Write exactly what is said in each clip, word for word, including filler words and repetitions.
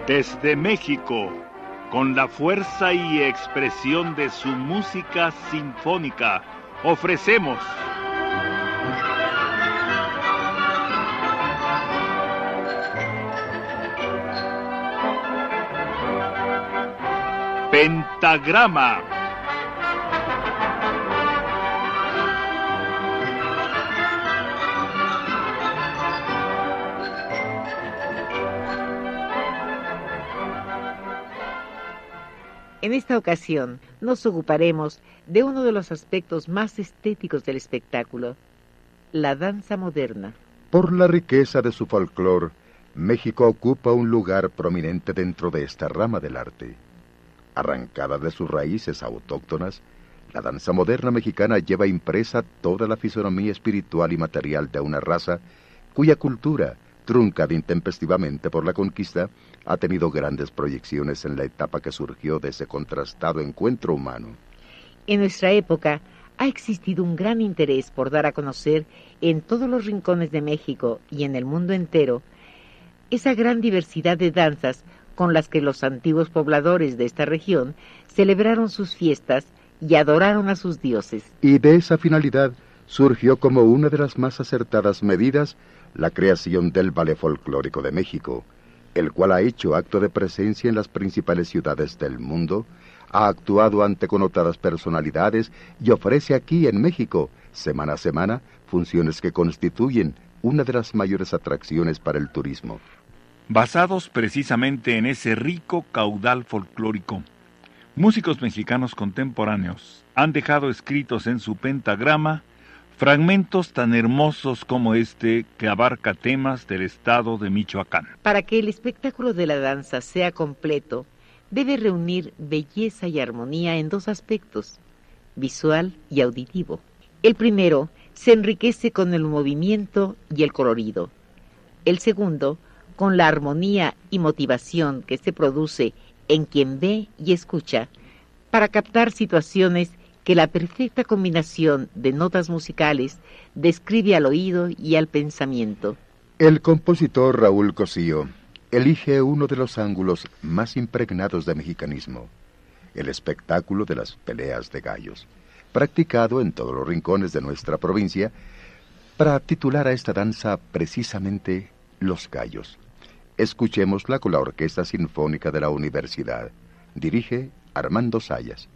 Desde México, con la fuerza y expresión de su música sinfónica, ofrecemos Pentagrama. En esta ocasión nos ocuparemos de uno de los aspectos más estéticos del espectáculo, la danza moderna. Por la riqueza de su folclore, México ocupa un lugar prominente dentro de esta rama del arte. Arrancada de sus raíces autóctonas, la danza moderna mexicana lleva impresa toda la fisonomía espiritual y material de una raza cuya cultura, truncada intempestivamente por la conquista, ha tenido grandes proyecciones en la etapa que surgió de ese contrastado encuentro humano. En nuestra época ha existido un gran interés por dar a conocer en todos los rincones de México y en el mundo entero esa gran diversidad de danzas con las que los antiguos pobladores de esta región celebraron sus fiestas y adoraron a sus dioses. Y de esa finalidad surgió como una de las más acertadas medidas la creación del Ballet Folclórico de México, el cual ha hecho acto de presencia en las principales ciudades del mundo, ha actuado ante connotadas personalidades y ofrece aquí en México, semana a semana, funciones que constituyen una de las mayores atracciones para el turismo. Basados precisamente en ese rico caudal folclórico, músicos mexicanos contemporáneos han dejado escritos en su pentagrama fragmentos tan hermosos como este que abarca temas del estado de Michoacán. Para que el espectáculo de la danza sea completo, debe reunir belleza y armonía en dos aspectos, visual y auditivo. El primero se enriquece con el movimiento y el colorido. El segundo, con la armonía y motivación que se produce en quien ve y escucha, para captar situaciones que la perfecta combinación de notas musicales describe al oído y al pensamiento. El compositor Raúl Cosío elige uno de los ángulos más impregnados de mexicanismo, el espectáculo de las peleas de gallos, practicado en todos los rincones de nuestra provincia, para titular a esta danza precisamente Los Gallos. Escuchémosla con la Orquesta Sinfónica de la Universidad. Dirige Armando Sayas.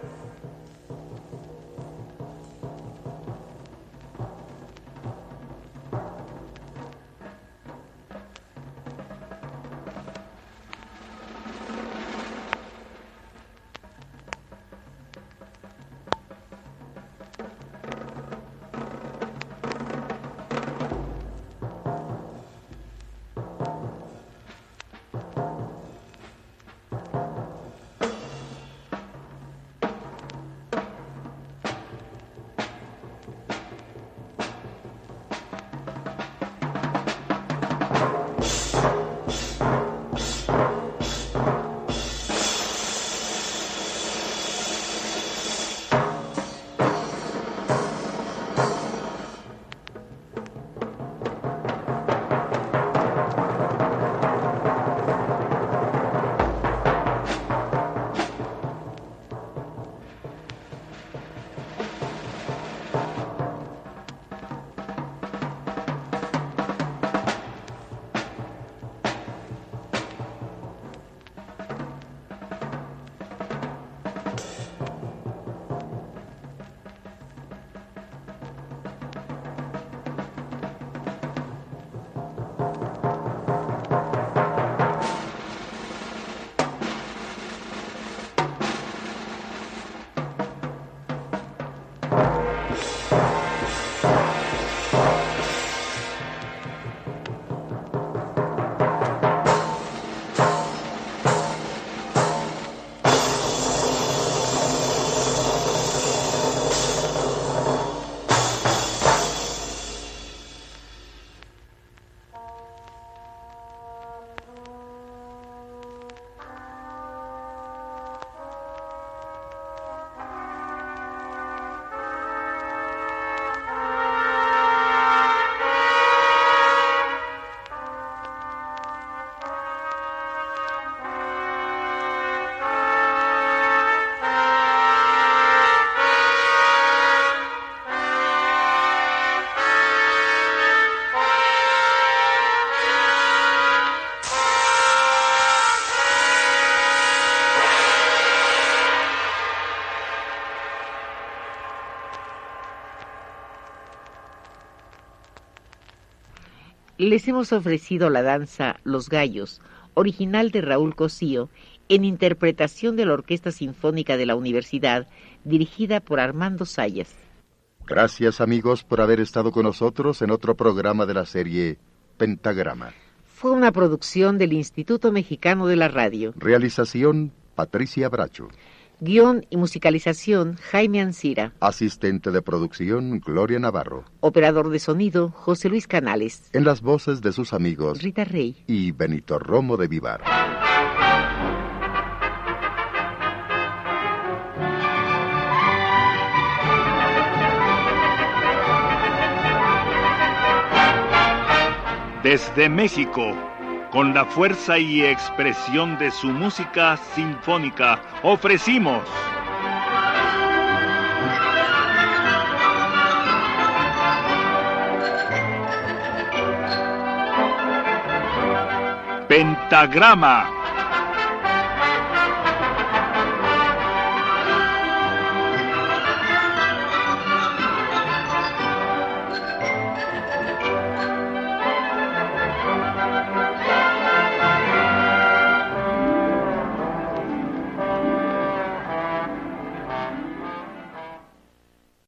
Les hemos ofrecido la danza Los Gallos, original de Raúl Cosío, en interpretación de la Orquesta Sinfónica de la Universidad, dirigida por Armando Sayas. Gracias, amigos, por haber estado con nosotros en otro programa de la serie Pentagrama. Fue una producción del Instituto Mexicano de la Radio. Realización, Patricia Bracho. Guión y musicalización, Jaime Ancira. Asistente de producción, Gloria Navarro. Operador de sonido, José Luis Canales. En las voces de sus amigos, Rita Rey y Benito Romo de Vivar. Desde México, con la fuerza y expresión de su música sinfónica, ofrecimos Pentagrama.